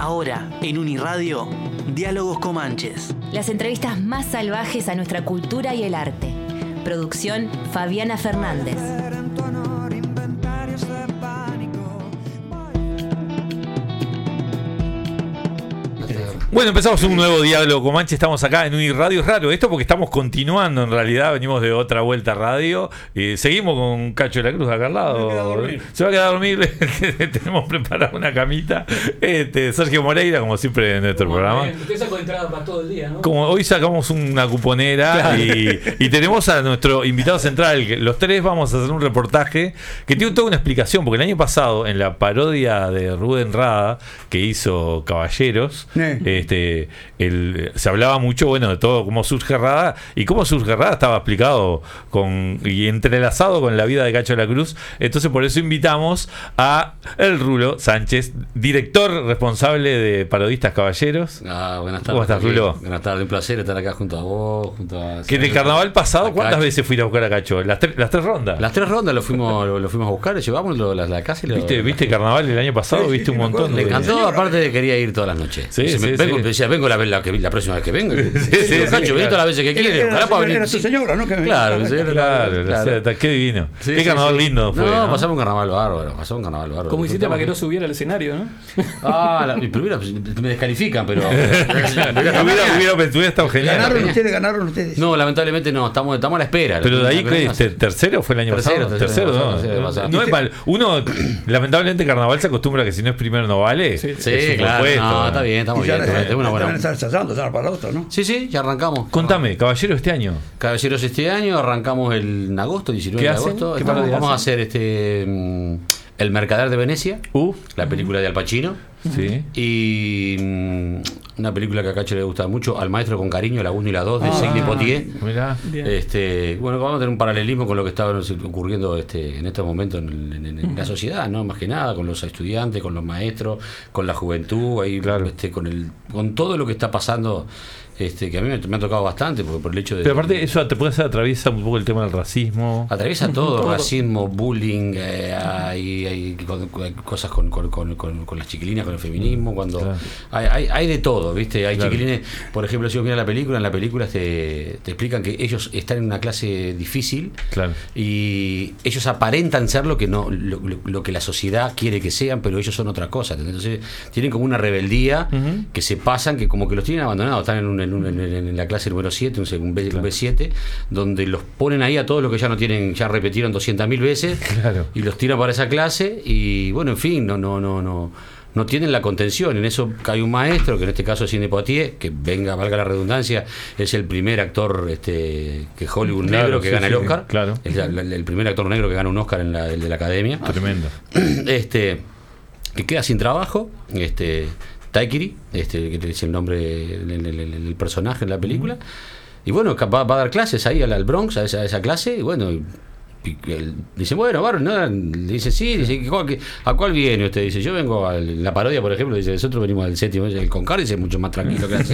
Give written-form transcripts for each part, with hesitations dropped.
Ahora, en Uniradio, Diálogos Comanches. Las entrevistas más salvajes a nuestra cultura y el arte. Producción Fabiana Fernández. Bueno, empezamos un nuevo Diálogo Comanche. Estamos acá en Uniradio. Es raro esto porque estamos continuando en realidad. Venimos de otra vuelta a radio. Seguimos con Cacho de la Cruz acá al lado. Se va a quedar a dormir. Tenemos preparada una camita. Sergio Moreira, como siempre en nuestro programa. Usted sacó entrada para todo el día, ¿no? Como hoy sacamos una cuponera, claro. y tenemos a nuestro invitado central. Los tres vamos a hacer un reportaje que tiene toda una explicación. Porque el año pasado, en la parodia de Rubén Rada, que hizo Caballeros, se hablaba mucho, bueno, de todo, cómo surge Rada, y cómo surge Rada estaba explicado y entrelazado con la vida de Cacho de la Cruz. Entonces por eso invitamos a el Rulo Sánchez, director responsable de Parodistas Caballeros. Buenas tardes. ¿Cómo estás, Rulo? Buenas tardes, un placer estar acá junto a vos, junto a... Que en el carnaval pasado, ¿cuántas veces fuiste a buscar a Cacho? Las tres rondas. Las tres rondas lo fuimos a buscar, llevamos la casa y lo... ¿Viste carnaval el año pasado? ¿Viste un montón? Le encantó, aparte quería ir todas las noches. Vengo la próxima vez que vengo. Cacho, vení todas las veces que quieres. Era su señora, ¿no? Claro. Qué divino. Qué carnaval lindo fue. No, pasamos un carnaval bárbaro. ¿Cómo hiciste para que no subiera al escenario, no? Primero me descalifican, pero... Hubiera estado genial. ¿Ganaron ustedes? No, lamentablemente no, estamos a la espera. Pero de ahí, ¿tercero fue el año pasado? Tercero, no es mal. Uno, lamentablemente, carnaval se acostumbra a que si no es primero no vale. Sí, claro. No, está bien, estamos bien. Van a estar ensayando para otro, ¿no? Sí, ya arrancamos. Contame, Caballero este año. Caballeros este año, arrancamos en agosto, 19 de agosto. Vamos a hacer El Mercader de Venecia, la película de Al Pacino. Sí. Y una película que a Cacho le gusta mucho, Al Maestro con Cariño, la 1 y la 2 de Sidney Poitier. Mirá. Bueno, vamos a tener un paralelismo con lo que está ocurriendo en estos momentos en la sociedad, ¿no? Más que nada, con los estudiantes, con los maestros, con la juventud, ahí, claro. con todo lo que está pasando. Que a mí me ha tocado bastante por el hecho de... Pero aparte eso te puede hacer, atraviesa un poco el tema del racismo. Atraviesa todo, racismo, bullying, hay cosas con las chiquilinas, con el feminismo, cuando claro. hay de todo, ¿viste? Hay claro. Chiquilines, por ejemplo, si vos miras la película, en la película te explican que ellos están en una clase difícil, claro. Y ellos aparentan ser lo que lo que la sociedad quiere que sean, pero ellos son otra cosa. Entonces tienen como una rebeldía que se pasan, que como que los tienen abandonados, están en la clase número 7, un B7, donde los ponen ahí a todos los que ya no tienen, ya repetieron 200.000 veces, claro. Y los tiran para esa clase, y bueno, en fin, no tienen la contención. En eso cae un maestro, que en este caso es Sidney Poitier, que valga la redundancia, es el primer actor que Hollywood claro, negro que gana el Oscar, claro. Es el primer actor negro que gana un Oscar el de la Academia. Tremendo. Que queda sin trabajo, Taikiri, que es el nombre del personaje en la película, y bueno, va a dar clases ahí al Bronx, a esa clase, y bueno, dice, bueno, dice, sí, dice, ¿a cuál viene usted? Dice, yo vengo a la parodia, por ejemplo, dice, nosotros venimos al séptimo, el Concar, dice, mucho más tranquilo que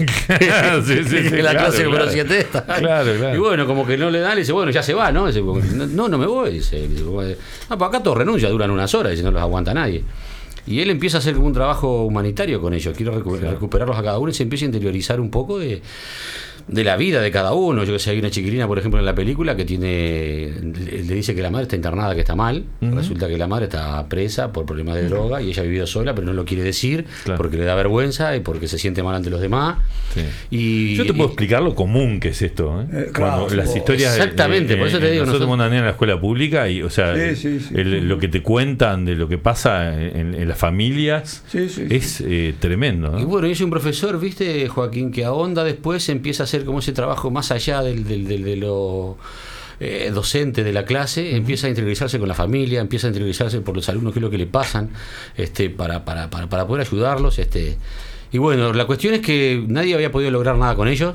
la clase número 7 esta. Claro. Y bueno, como que no le da, le dice, bueno, ya se va, ¿no? Dice, no me voy, dice, pues acá todos renuncian, duran unas horas, dice, no los aguanta nadie. Y él empieza a hacer como un trabajo humanitario con ellos, quiero recuperarlos a cada uno, y se empieza a interiorizar un poco de la vida de cada uno. Yo que sé, hay una chiquilina, por ejemplo, en la película que le dice que la madre está internada, que está mal. Resulta que la madre está presa por problemas de droga y ella ha vivido sola, pero no lo quiere decir, claro. Porque le da vergüenza y porque se siente mal ante los demás. Sí. Yo te puedo explicar lo común que es esto, claro, las historias. Exactamente, por eso te digo. Nosotros tenemos una niña en la escuela pública y, o sea, lo que te cuentan de lo que pasa en las familias es tremendo, ¿no? Y bueno, yo soy un profesor, ¿viste, Joaquín? Que ahonda después, empieza a hacer como ese trabajo más allá de lo docente de la clase, empieza a interiorizarse con la familia, empieza a interiorizarse por los alumnos, qué es lo que le pasan, para poder ayudarlos, y bueno, la cuestión es que nadie había podido lograr nada con ellos,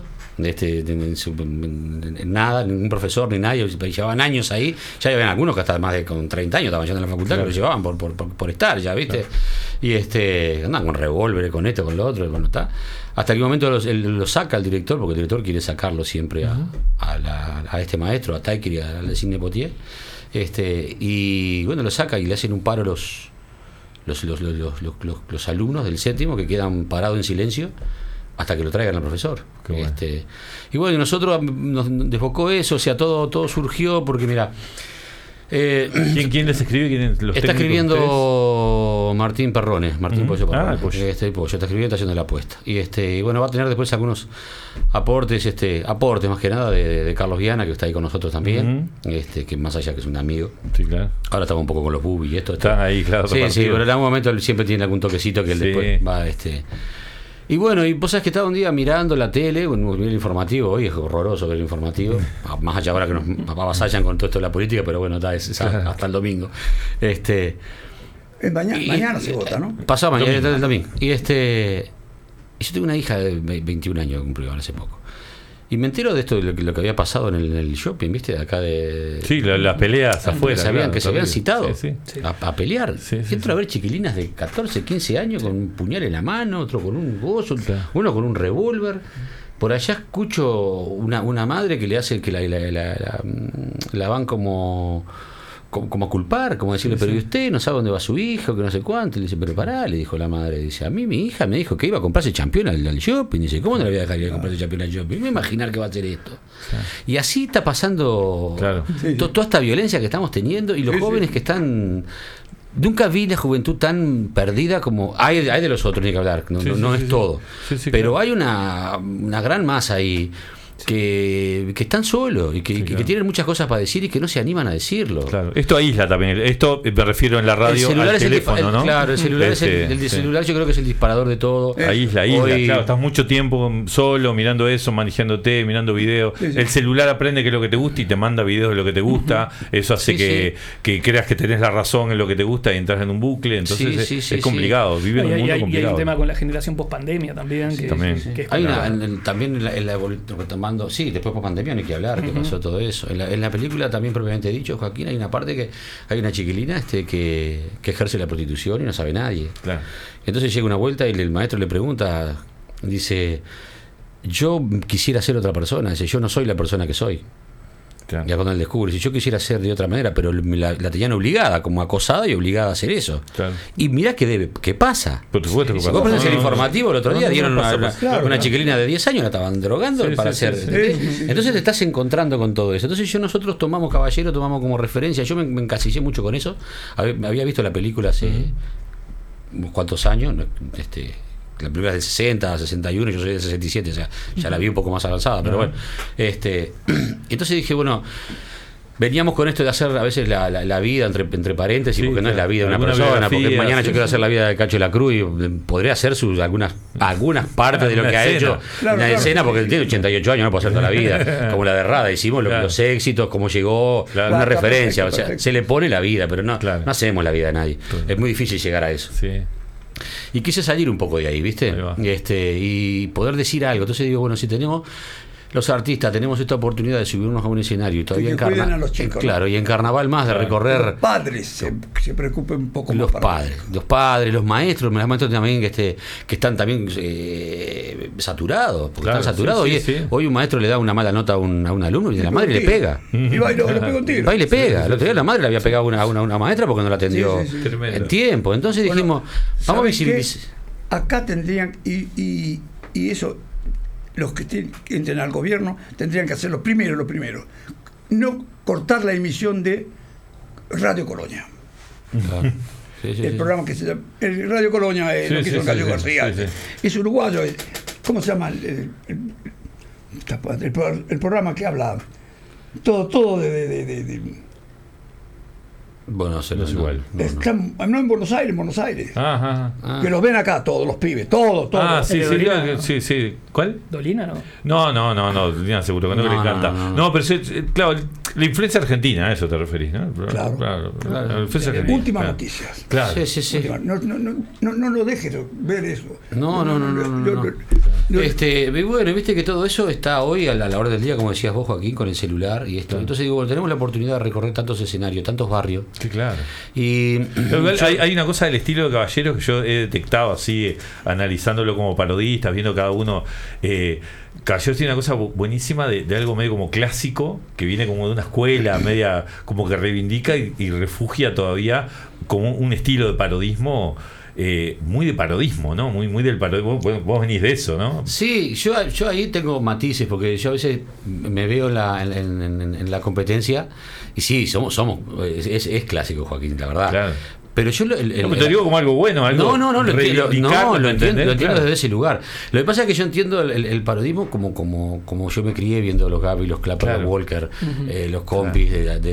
nada, ningún profesor ni nadie, llevaban años ahí, ya habían algunos que hasta más de con 30 años estaban yendo a la facultad, claro. Que lo llevaban por estar, ya viste, claro. Y andaban con revólveres, con esto, con lo otro, bueno, está. Hasta que un momento lo saca el director, porque el director quiere sacarlo siempre a este maestro, a Taikiri, al Sidney Poitier, y bueno, lo saca y le hacen un paro los alumnos del séptimo que quedan parados en silencio hasta que lo traigan al profesor. Bueno. Y bueno, nosotros nos desbocó eso, o sea, todo surgió porque, mira, ¿Quién les escribe? ¿Quién los está escribiendo Martín Perrones, Martín Pollo Perrones. El Pollo. El Pollo está escribiendo, está haciendo la apuesta. Y bueno, va a tener después algunos aportes más que nada de Carlos Viana, que está ahí con nosotros también, que más allá que es un amigo. Sí, claro. Ahora estamos un poco con los bubis y esto. Están ahí, claro. Sí, pero en algún momento él siempre tiene algún toquecito que él después va Y bueno, y vos sabés que estaba un día mirando la tele, el informativo, hoy es horroroso ver el informativo, más allá ahora que nos avasallan con todo esto de la política, pero bueno, hasta el domingo. Mañana se vota, ¿no? Pasado mañana, el domingo. Y yo tengo una hija de 21 años que cumplió hace poco. Y me entero de esto, de lo que había pasado en el shopping, ¿viste? De acá de... Sí, las peleas afuera. Que se habían citado sí. a pelear. Entro a ver chiquilinas de 14, 15 años con un puñal en la mano, otro con un gozo, uno con un revólver. Por allá escucho una madre que le hace que la van como a culpar, como decirle, pero ¿y usted no sabe dónde va su hijo? Que no sé cuánto. Y le dice, pero pará, le dijo la madre, dice, a mí mi hija me dijo que iba a comprarse champión al shopping. Dice, ¿cómo no le voy a dejar ir a comprarse champión al shopping? Me voy a imaginar que va a hacer esto. Y así está pasando toda esta violencia que estamos teniendo y los jóvenes que están... Nunca vi la juventud tan perdida como... Hay de los otros, ni que hablar, no es todo. Pero hay una gran masa ahí que están solos y que tienen muchas cosas para decir y que no se animan a decirlo. Claro. Esto aísla también. Esto me refiero en la radio al teléfono, ¿no? Claro, el celular el celular yo creo que es el disparador de todo. Aísla. Claro, estás mucho tiempo solo mirando eso, manejándote, mirando videos. El celular aprende que es lo que te gusta y te manda videos de lo que te gusta. Eso hace que creas que tenés la razón en lo que te gusta y entras en un bucle. Entonces es complicado. Vive en un mundo complicado. Y hay un tema con la generación post-pandemia también. Que hay también en la retomando. Sí, después por pandemia no hay que hablar, que pasó todo eso. En la película también propiamente dicho, Joaquín, hay una parte que hay una chiquilina que ejerce la prostitución y no sabe nadie. Claro. Entonces llega una vuelta y el maestro le pregunta, dice, yo quisiera ser otra persona, dice, yo no soy la persona que soy. Claro. Ya cuando él descubre, si yo quisiera ser de otra manera, pero la tenían obligada, como acosada y obligada a hacer eso. Claro. Y mirá qué pasa. Por supuesto que pasa. Vos prendés el informativo el otro día, dieron una chiquilina de 10 años, la estaban drogando para hacer. Entonces te estás encontrando con todo eso. Entonces nosotros tomamos como referencia. Yo me encasillé mucho con eso. Había visto la película hace unos cuantos años, la película es del 60, 61, yo soy del 67, o sea, ya la vi un poco más avanzada, pero bueno. Entonces dije, bueno, veníamos con esto de hacer a veces la vida entre paréntesis, porque no es la vida de una persona, porque mañana yo quiero hacer la vida de Cacho de la Cruz y podría hacer algunas partes de lo que ha hecho, una escena, porque él tiene 88 años, no puede hacer toda la vida, como la de Rada, hicimos los éxitos, cómo llegó, una referencia, o sea, se le pone la vida, pero no hacemos la vida de nadie, es muy difícil llegar a eso. Y quise salir un poco de ahí, ¿viste? Y poder decir algo. Entonces digo, bueno, si tenemos los artistas, tenemos esta oportunidad de subirnos a un escenario y todavía a los chicos, claro, y en carnaval más de recorrer. Los padres se preocupen un poco los más. Los padres, los maestros también que están también saturados, porque están saturados. Hoy un maestro le da una mala nota a un alumno y la madre le pega. Y va y le pega un tiro. Va y le pega. El otro día la madre le había pegado a una maestra porque no la atendió en tiempo. Entonces dijimos, vamos a visibilizar. Acá tendrían, y eso, los que entren al gobierno tendrían que hacer lo primero, no cortar la emisión de Radio Colonia. Claro. El programa que se llama el Radio Colonia, lo que hizo Gallo García. Es uruguayo. ¿Cómo se llama el programa que habla? Todo de bueno, no es igual. Están, no en Buenos Aires. Ajá. Que los ven acá todos los pibes, todos. Sí. ¿Cuál? ¿Dolina no? No, Dolina seguro que no le encanta. No, pero claro, la influencia argentina, a eso te referís, ¿no? Claro. La influencia argentina. Últimas noticias. Claro. Sí. No lo dejes ver eso. No. Bueno, viste que todo eso está hoy a la hora del día, como decías vos, Joaquín, con el celular y esto. Claro. Entonces digo, tenemos la oportunidad de recorrer tantos escenarios, tantos barrios. Sí, claro. Y hay una cosa del estilo de Caballeros que yo he detectado así, analizándolo como parodistas, viendo cada uno. Caballeros tiene una cosa buenísima de algo medio como clásico, que viene como de una escuela media, como que reivindica y refugia todavía como un estilo de parodismo. Muy de parodismo, ¿no? Muy del parodismo. Vos venís de eso, ¿no? Sí, yo ahí tengo matices, porque yo a veces me veo en la competencia y sí, es clásico, Joaquín, la verdad. Claro. Pero yo te digo como algo bueno, algo lo entiendo desde ese lugar. Lo que pasa es que yo entiendo el parodismo como yo me crié viendo los Gaby, los Clapper, los Walker, los compis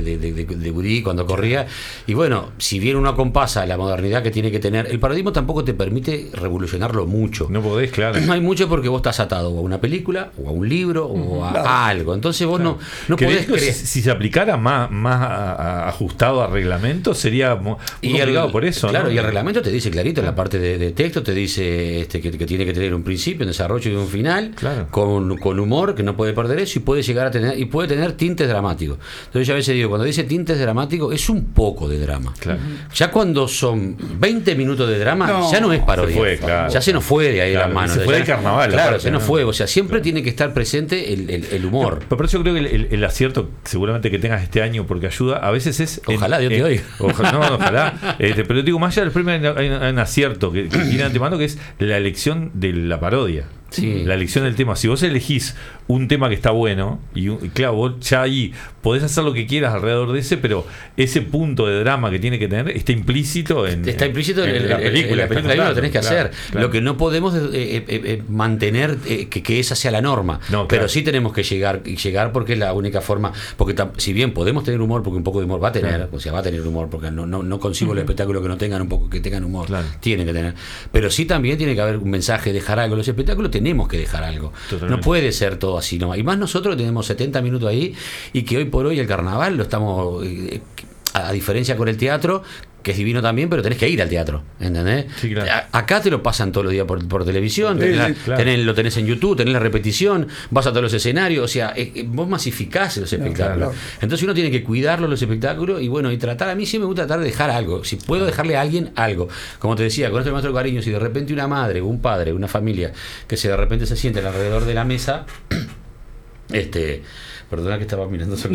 de Woody cuando corría. Y bueno, si bien uno acompasa la modernidad que tiene que tener, el parodismo tampoco te permite revolucionarlo mucho. No podés, claro. No hay mucho porque vos estás atado a una película, o a un libro, o a algo. Entonces vos no podés creer. Si se aplicara más ajustado a reglamento, sería por eso, claro, ¿no? Y el reglamento te dice clarito en la parte de texto, te dice que tiene que tener un principio, un desarrollo y un final, con humor, que no puede perder eso, y puede llegar a tener tintes dramáticos. Entonces yo a veces digo, cuando dice tintes dramáticos, es un poco de drama. Claro. Ya cuando son 20 minutos de drama, ya no es parodia. Ya se nos fue de ahí las manos. Se fue del carnaval. Claro, se nos fue. O sea, siempre tiene que estar presente el humor. Pero por eso creo que el acierto seguramente que tengas este año, porque ayuda, a veces es... Ojalá, Dios te oiga. Ojalá. Pero digo, más allá del premio hay un acierto que tiene antemano, que es la elección de la parodia. Sí. La elección del tema. Si vos elegís un tema que está bueno, y claro, vos ya ahí podés hacer lo que quieras alrededor de ese, pero ese punto de drama que tiene que tener está implícito en la película. Ahí lo tenés que hacer. Claro. Lo que no podemos mantener que esa sea la norma. No, pero sí tenemos que llegar porque es la única forma. Porque si bien podemos tener humor, porque un poco de humor va a tener, o sea, va a tener humor, porque no consigo el espectáculo que no tengan un poco, que tengan humor. Claro. Tienen que tener. Pero sí también tiene que haber un mensaje, dejar algo. Los espectáculos tenemos que dejar algo. Totalmente. No puede ser todo así nomás. Y más nosotros que tenemos 70 minutos ahí y que hoy por hoy el carnaval lo estamos, a diferencia con el teatro, que es divino también, pero tenés que ir al teatro, ¿entendés? Sí, claro. Acá te lo pasan todos los días por televisión, lo tenés en YouTube, tenés la repetición, vas a todos los escenarios, o sea, vos masificás los espectáculos. Claro. Entonces uno tiene que cuidarlo los espectáculos y bueno, y tratar, a mí sí me gusta tratar de dejar algo, si puedo dejarle a alguien algo. Como te decía, con esto Maestro Cariño, si de repente una madre, un padre, una familia, que de repente se sienten alrededor de la mesa, perdona que estaba mirando sobre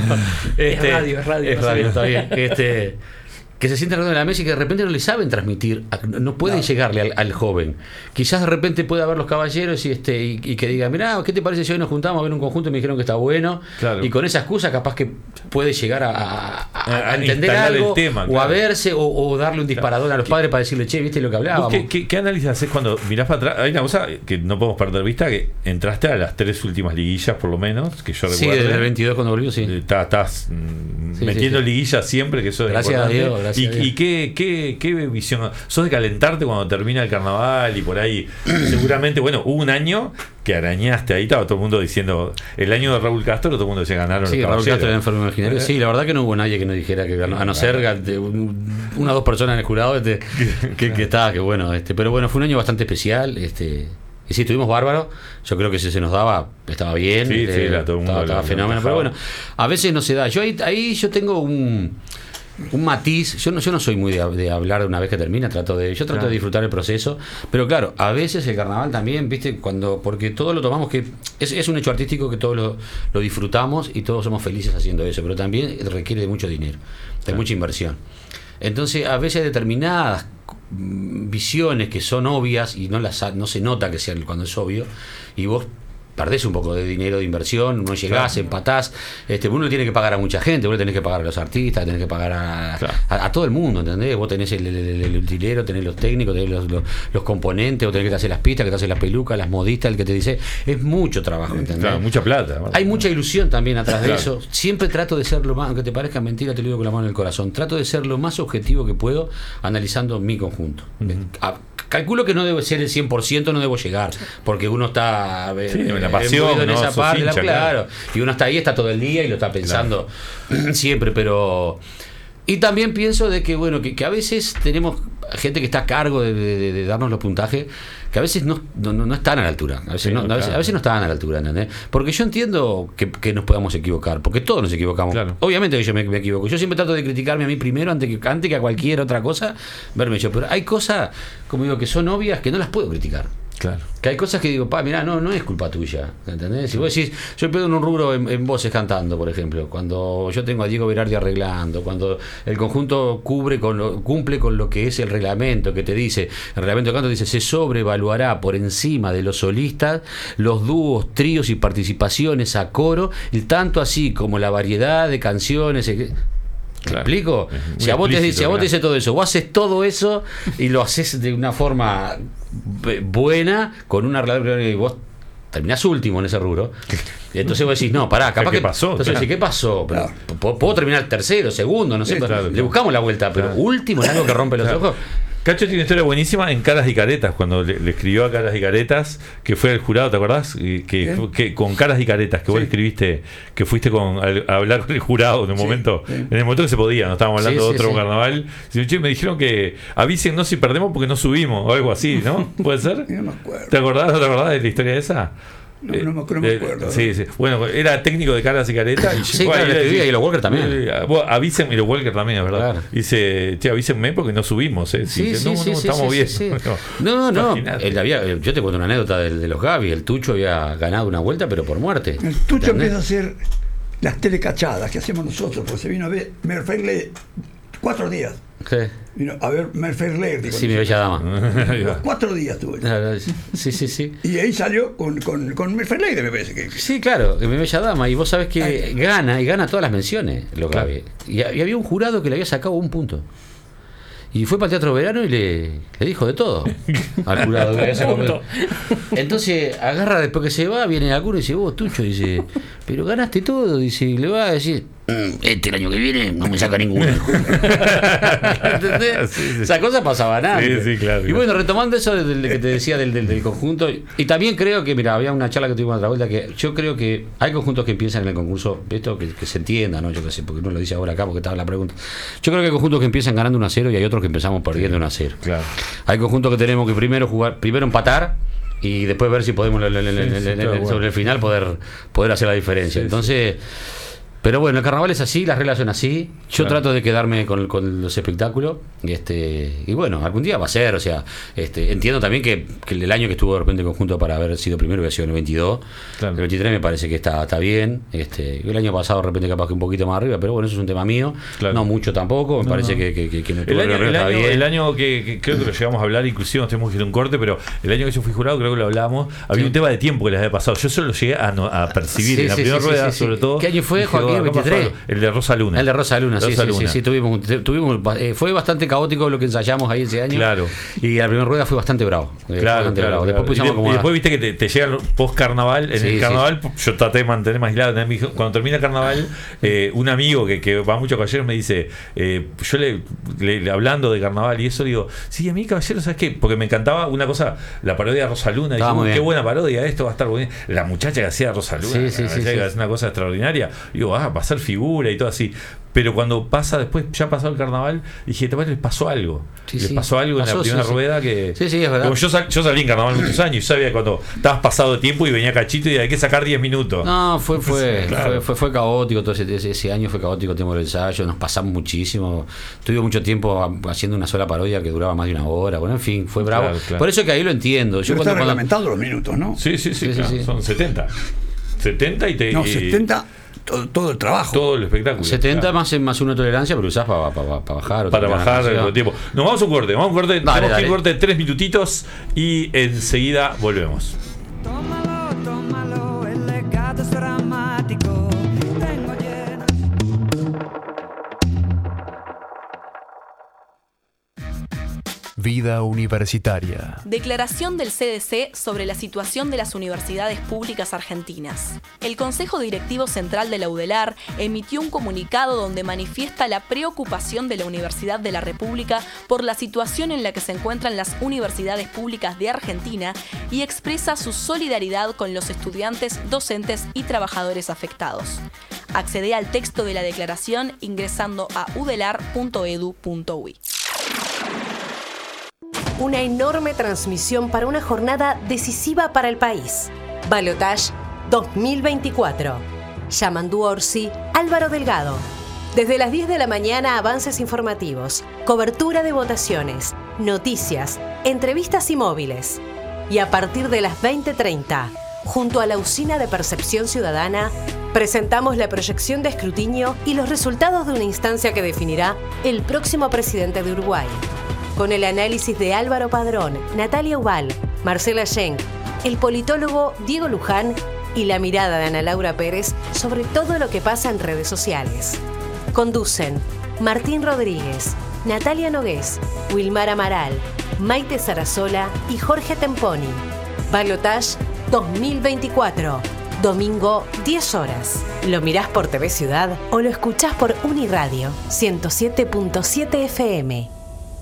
es radio, está bien. Que se sienten alrededor de la mesa y que de repente no le saben transmitir, no pueden llegarle al joven. Quizás de repente pueda haber los caballeros y que digan, mirá, ¿qué te parece si hoy nos juntamos a ver un conjunto y me dijeron que está bueno? Claro. Y con esa excusa capaz que puede llegar a entender algo, tema, o a verse, o darle un disparador a los padres para decirle, che, ¿viste lo que hablábamos? ¿Qué análisis haces cuando mirás para atrás? Hay una cosa que no podemos perder vista, que entraste a las 3 últimas liguillas, por lo menos, que yo recuerdo. Sí, desde el 22 cuando volvió, sí. Estás metiendo liguillas siempre, que eso es gracias importante. A Dios. ¿Y qué visión? ¿Sos de calentarte cuando termina el carnaval y por ahí? Seguramente, bueno, hubo un año que arañaste ahí, estaba todo el mundo diciendo, el año de Raúl Castro, todo el mundo decía ganaron los caballeros. Raúl Castro era enfermo imaginario. Sí, la verdad que no hubo nadie que nos dijera que ganó, a no ser una o dos personas en el jurado que estaba, que bueno, pero bueno, fue un año bastante especial, y sí, estuvimos bárbaros. Yo creo que si se nos daba, estaba bien. Sí, todo el mundo estaba fenómeno. Pero bueno, a veces no se da. Yo ahí yo tengo un matiz. Yo no soy muy de hablar de una vez que termina. Trato de disfrutar el proceso. Pero claro, a veces el carnaval también, ¿viste? Porque todos lo tomamos que es un hecho artístico que todos lo disfrutamos y todos somos felices haciendo eso. Pero también requiere de mucho dinero, de mucha inversión. Entonces, a veces determinadas visiones que son obvias y no se nota que sean cuando es obvio, y vos perdés un poco de dinero de inversión, no llegás, empatás, uno tiene que pagar a mucha gente, vos le tenés que pagar a los artistas, tenés que pagar a todo el mundo, ¿entendés? Vos tenés el utilero, tenés los técnicos, tenés los componentes, vos tenés que te hacer las pistas, que te hacer las pelucas, las modistas, el que te dice, es mucho trabajo, ¿entendés? Claro, mucha plata, ¿verdad? Hay mucha ilusión también atrás de eso. Siempre trato de ser lo más, aunque te parezca mentira, te lo digo con la mano en el corazón, trato de ser lo más objetivo que puedo analizando mi conjunto. Calculo que no debe ser el 100%, no debo llegar, porque uno está en la pasión, en esa parte, claro, y uno está ahí, está todo el día y lo está pensando siempre, pero... Y también pienso de que, bueno, que a veces tenemos gente que está a cargo de darnos los puntajes, que a veces no están a la altura. A veces, a veces no estaban a la altura, ¿entendés? Porque yo entiendo que nos podamos equivocar, porque todos nos equivocamos. Claro. Obviamente que yo me equivoco. Yo siempre trato de criticarme a mí primero antes que a cualquier otra cosa, verme yo. Pero hay cosas, como digo, que son obvias que no las puedo criticar. Claro. Que hay cosas que digo, mirá, no es culpa tuya, ¿entendés? Si vos decís, yo pierdo en un rubro en voces cantando, por ejemplo, cuando yo tengo a Diego Berardi arreglando, cuando el conjunto cumple con lo que es el reglamento, que te dice, el reglamento de canto dice, se sobrevaluará por encima de los solistas los dúos, tríos y participaciones a coro, y tanto así como la variedad de canciones. ¿Me explico? Si a vos te dice todo eso, vos haces todo eso y lo haces de una forma buena, con una relación, y vos terminás último en ese rubro. Y entonces vos decís, no, pará, capaz ¿qué pasó? Entonces decís, ¿qué pasó? Pero, puedo terminar tercero, segundo, no sé. Le buscamos la vuelta, pero último en algo que rompe los ojos. Cacho tiene una historia buenísima en Caras y Caretas, cuando le escribió a Caras y Caretas, que fue el jurado, ¿te acordás? Que con Caras y Caretas, que vos le escribiste, que fuiste a hablar con el jurado en un momento, en el momento que se podía, no estábamos hablando de otro carnaval. Y me dijeron que avísennos si perdemos porque no subimos, o algo así, ¿no? ¿Puede ser? Yo no me acuerdo. ¿Te acordás de la historia esa? No me acuerdo. Sí. Bueno, era técnico de Caras y Caretas. Y sí, claro, le escribía, y los Walker también. Avísenme, y los Walker también, es verdad. Claro. Dice, avísenme porque no subimos. Estamos bien. No. Yo te cuento una anécdota de los Gaby. El Tucho había ganado una vuelta, pero por muerte. El Tucho empieza a hacer las telecachadas que hacemos nosotros, porque se vino a ver Merferle 4 días. ¿Qué? Vino a ver Merferle. Sí, mi bella dama. 4 días tuve. Sí. Y ahí salió con Merferle, me parece que. Sí, claro, mi bella dama. Y vos sabés que gana todas las menciones, los Gaby. Y había un jurado que le había sacado 1 punto. Y fue para el Teatro Verano y le dijo de todo al jurado que le había sacado. Entonces agarra, después que se va, viene alguno y dice, vos, Tucho, dice, pero ganaste todo, dice, y le va a decir, el año que viene no me saca ninguno. ¿Entendés? Sí. Esa cosa pasaba nada. Sí, claro. Y bueno, retomando eso que te decía del conjunto, y también creo que, mira, había una charla que tuvimos otra vuelta, que yo creo que hay conjuntos que empiezan en el concurso, esto que se entienda, ¿no? Yo qué sé, porque no lo dice ahora acá porque estaba la pregunta. Yo creo que hay conjuntos que empiezan ganando 1-0 y hay otros que empezamos perdiendo 1-0. Claro. Hay conjuntos que tenemos que primero empatar y después ver si podemos sobre el final poder hacer la diferencia. Entonces, pero bueno, el carnaval es así, las reglas son así. Yo trato de quedarme con los espectáculos. Y bueno, algún día va a ser. O sea, entiendo también que el año que estuvo de repente conjunto para haber sido primero hubiera sido en el 22. Claro. El 23 me parece que está bien. El año pasado de repente capaz que un poquito más arriba, pero bueno, eso es un tema mío. Claro. No mucho tampoco. Me parece que el año que creo que lo llegamos a hablar, inclusive nos tenemos que ir a un corte, pero el año que yo fui jurado, creo que lo hablamos, había un tema de tiempo que les había pasado. Yo solo lo llegué a percibir en la primera rueda, sobre todo. ¿Qué año fue, Joaquín? 23. El de Rosa Luna. El de Rosa Luna, sí, tuvimos fue bastante caótico lo que ensayamos ahí ese año. Claro. Y la primera rueda fue bastante bravo. Claro. Después viste que te llegan post carnaval. En el carnaval yo traté de mantenerme aislado. Cuando termina el carnaval, un amigo que va mucho a Caballeros me dice, yo le hablando de carnaval y eso, digo, sí, a mí Caballeros, ¿sabes qué? Porque me encantaba una cosa, la parodia de Rosa Luna. Digo, qué buena parodia, esto va a estar bueno. La muchacha que hacía Rosa Luna, que hace una cosa extraordinaria. Digo, va a ser figura y todo así. Pero cuando pasa después, ya pasó el carnaval, dije, les pasó algo. Les pasó algo en la primera rueda que. Sí, es verdad. Como yo salí en carnaval muchos años y sabía cuando estabas pasado de tiempo y venía Cachito y hay que sacar 10 minutos. No, fue caótico todo ese año, fue caótico el tiempo del ensayo, nos pasamos muchísimo. Tuve mucho tiempo haciendo una sola parodia que duraba más de 1 hora. Bueno, en fin, fue bravo. Claro. Por eso que ahí lo entiendo. Yo está reglamentado los minutos, ¿no? Sí, claro. Son 70. 70 y te. No, 70. Todo el trabajo. Todo el espectáculo. 70 claro. más una tolerancia, pero usás para bajar. Para bajar el tiempo. Nos vamos a un corte. Tenemos que ir a corte de 3 minutitos y enseguida volvemos. Tómalo, el legado es dramático. Tengo lleno. Vida universitaria. Declaración del CDC sobre la situación de las universidades públicas argentinas. El Consejo Directivo Central de la UDELAR emitió un comunicado donde manifiesta la preocupación de la Universidad de la República por la situación en la que se encuentran las universidades públicas de Argentina y expresa su solidaridad con los estudiantes, docentes y trabajadores afectados. Accede al texto de la declaración ingresando a udelar.edu.uy. una enorme transmisión para una jornada decisiva para el país. Balotage 2024. Yamandu Orsi, Álvaro Delgado. Desde las 10 de la mañana, avances informativos, cobertura de votaciones, noticias, entrevistas y móviles. Y a partir de las 20:30, junto a la Usina de Percepción Ciudadana, presentamos la proyección de escrutinio y los resultados de una instancia que definirá el próximo presidente de Uruguay. Con el análisis de Álvaro Padrón, Natalia Ubal, Marcela Schenk, el politólogo Diego Luján y la mirada de Ana Laura Pérez sobre todo lo que pasa en redes sociales. Conducen Martín Rodríguez, Natalia Nogués, Wilmar Amaral, Maite Sarasola y Jorge Temponi. Balotage 2024. Domingo, 10 horas. ¿Lo mirás por TV Ciudad o lo escuchás por Uniradio 107.7 FM?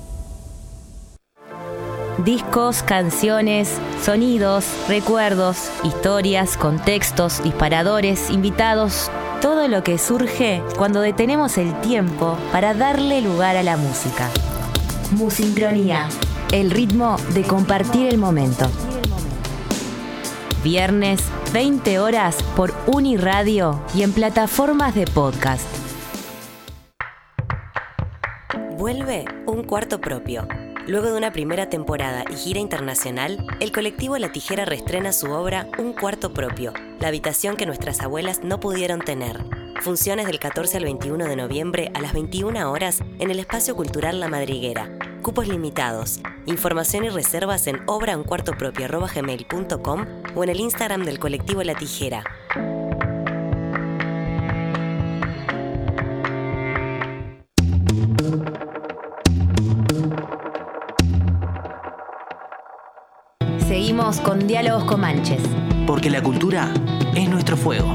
Discos, canciones, sonidos, recuerdos, historias, contextos, disparadores, invitados, todo lo que surge cuando detenemos el tiempo para darle lugar a la música. Musincronía, el ritmo de compartir el momento. Viernes, 20 horas por Uniradio y en plataformas de podcast. Vuelve Un Cuarto Propio. Luego de una primera temporada y gira internacional, el colectivo La Tijera reestrena su obra Un Cuarto Propio, la habitación que nuestras abuelas no pudieron tener. Funciones del 14 al 21 de noviembre a las 21 horas en el Espacio Cultural La Madriguera. Cupos limitados. Información y reservas en obrauncuartopropio@gmail.com o en el Instagram del colectivo La Tijera. Seguimos con Diálogos Comanches. Porque la cultura es nuestro fuego.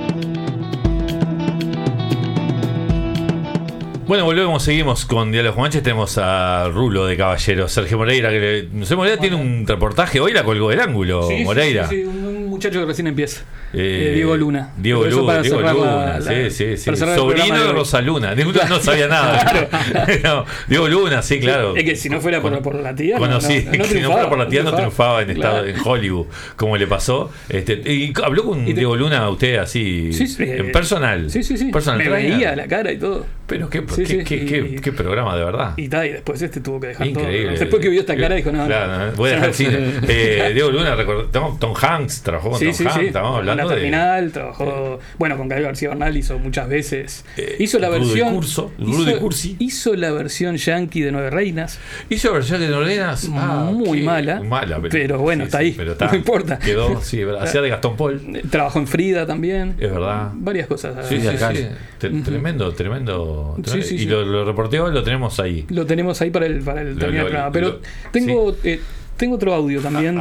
Bueno, volvemos, seguimos con Diálogos Comanches. Tenemos a Rulo de Caballero, Sergio Moreira, que no sé, Moreira tiene un reportaje, hoy la colgó del ángulo, Sí, Moreira. sí, un muchacho que recién empieza. Diego Luna. Diego Luna, sí. Sobrino de Rosa Luna. Diego Luna no sabía nada. No, Diego Luna, sí, claro. Es que si no fuera por la tía, bueno, no, sí, no si no fuera por la tía no triunfaba en, claro. en Hollywood, como le pasó. Y habló con Diego Luna usted así, en personal. Sí. Personal, me veía la cara y todo. Pero qué programa, de verdad. Y después tuvo que dejar increíble. todo. Después que vio esta cara dijo, no. Claro, voy a dejar el cine. Diego Luna, recordamos, Tom Hanks trabajó con Tom Hanks, estábamos hablando la Terminal, trabajó, con Gabriel García Bernal hizo muchas veces. Hizo la versión. Hizo la versión yankee de Nueve Reinas. Hizo la versión de Nueve Reinas. Muy mala. Pero bueno, está ahí. Pero no importa. Quedó, hacía de Gastón Paul. Trabajó en Frida también. Es verdad. Varias cosas. Sí. Tremendo. Y lo reporteo, lo tenemos ahí. Lo tenemos ahí para el terminar el programa. Pero tengo otro audio también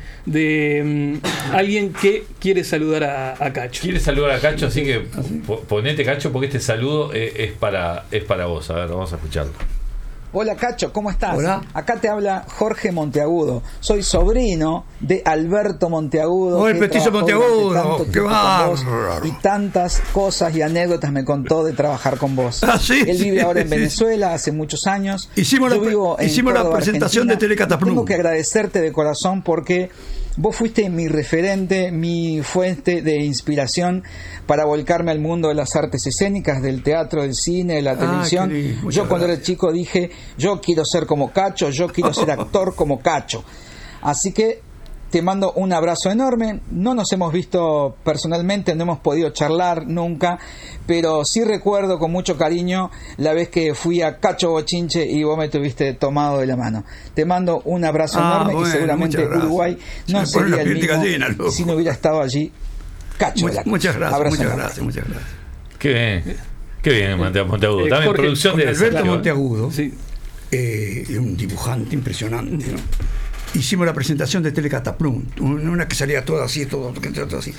de alguien que quiere saludar a Cacho. Quiere saludar a Cacho, así que ponete, Cacho, porque este saludo es para vos. A ver, vamos a escucharlo. Hola Cacho, ¿cómo estás? Hola. Acá te habla Jorge Monteagudo. Soy sobrino de Alberto Monteagudo. El petiso Monteagudo, qué bárbaro. Y tantas cosas y anécdotas me contó de trabajar con vos. Sí, Él vive ahora en Venezuela hace muchos años. Hicimos la presentación Argentina. de Telecataplum. Tengo que agradecerte de corazón porque vos fuiste mi referente, mi fuente de inspiración para volcarme al mundo de las artes escénicas, del teatro, del cine, de la televisión. Yo cuando era chico dije, yo quiero ser como Cacho, yo quiero ser actor como Cacho. Así que te mando un abrazo enorme. No nos hemos visto personalmente, no hemos podido charlar nunca, pero sí recuerdo con mucho cariño la vez que fui a Cacho Bochinche y vos me tuviste tomado de la mano. Te mando un abrazo enorme y seguramente Uruguay no sería el mismo si no hubiera estado allí Cacho. Muchas gracias. Qué bien, Monteagudo. También producción de Alberto Monteagudo, un dibujante impresionante, ¿no? Hicimos la presentación de Telecataplum, una que salía todo así, todo así.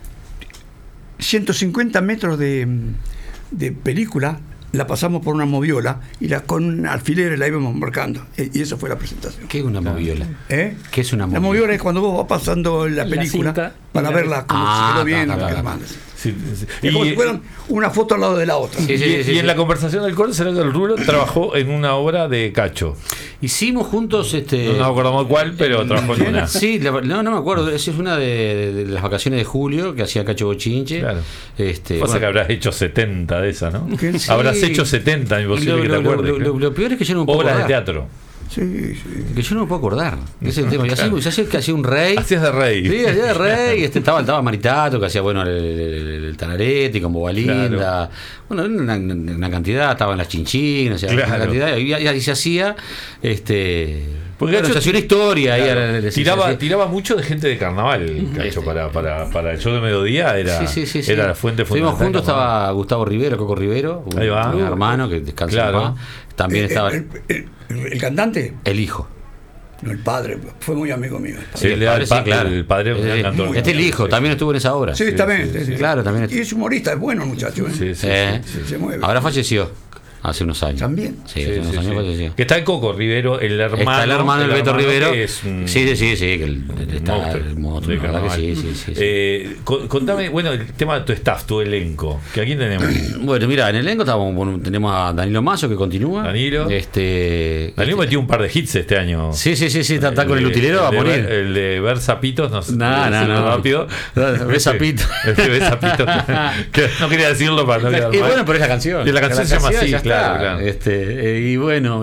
150 metros de película la pasamos por una moviola y con alfileres la íbamos marcando. Y esa fue la presentación. ¿Qué es una moviola? ¿Qué es una moviola? La moviola es cuando vos vas pasando la película para verla como se quedó bien. Y como si fueran una foto al lado de la otra. Y en la conversación del coro, será que el Rulo trabajó en una obra de Cacho. Hicimos juntos no nos acordamos cuál, pero trabajó en una. Sí, no me acuerdo. Esa es una de las vacaciones de julio que hacía Cacho Bochinche. Claro. Pasa que habrás hecho 70 de esa, ¿no? Sí. Habrás hecho 70, imposible que te acuerdes. Lo peor es que yo no puedo obras acordar. de teatro. Sí. Que yo no me puedo acordar. Ese es el tema. Y así que hacía un rey. Hacías de rey. Sí, hacía de rey. Estaba Maritato, que hacía el Tanaretti con Bobalinda. Claro. Bueno, una cantidad. Estaban las chinchinas, una cantidad. Y se hacía. Porque se hacía una historia. Claro, ahí tiraba mucho de gente de carnaval, Cacho, para el show de mediodía. Era la fuente fundamental. Estuvimos juntos, estaba Gustavo Rivero, Coco Rivero, un hermano que descansa más. También estaba el cantante. El hijo. No, el padre, fue muy amigo mío. Sí, el padre es el hijo, también estuvo en esa obra. Sí, también. Sí. Claro, también. Y es humorista, es bueno el muchacho. Sí. Se mueve. Ahora falleció. Hace unos años. ¿También? Sí, hace unos años falleció. Que está el Coco Rivero, el hermano. Está el hermano del Beto Rivero. Que es un sí, que está el monstruo. Sí. Contame, bueno, el tema de tu staff, tu elenco. ¿A quién tenemos? Bueno, mira, en el elenco tenemos a Danilo Mazo, que continúa. Danilo metió un par de hits este año. Sí, está con el utilero a morir. El de ver sapitos, no, rápido. Ver sapitos. El de ver sapitos. No quería decirlo para no quedar mal. Bueno, pero es la canción. Y la canción se llama así, claro. Y bueno,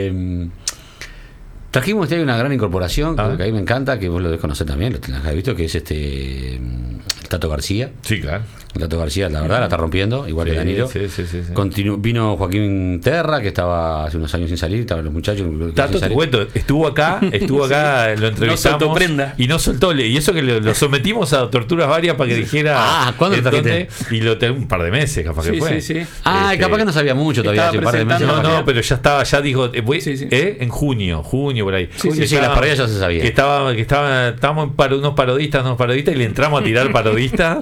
trajimos una gran incorporación, que a mí me encanta, que vos lo desconocés también, lo has visto, que es el Tato García. Sí, claro. El Tato García, la verdad, la está rompiendo, igual que Danilo. Sí. Vino Joaquín Terra, que estaba hace unos años sin salir, estaban los muchachos. Tato, te cuento, estuvo acá, lo entrevistamos. No soltó prenda. Y no soltó, y eso que lo sometimos a torturas varias para que dijera. ¿Cuándo lo trajiste? Y lo tengo un par de meses, capaz que fue. Sí. Capaz que no sabía mucho todavía, hace un par de meses. No, pero ya dijo, en junio por ahí. Sí, las parodias ya se sabía. Que estábamos para unos parodistas y le entramos a tirar parodistas.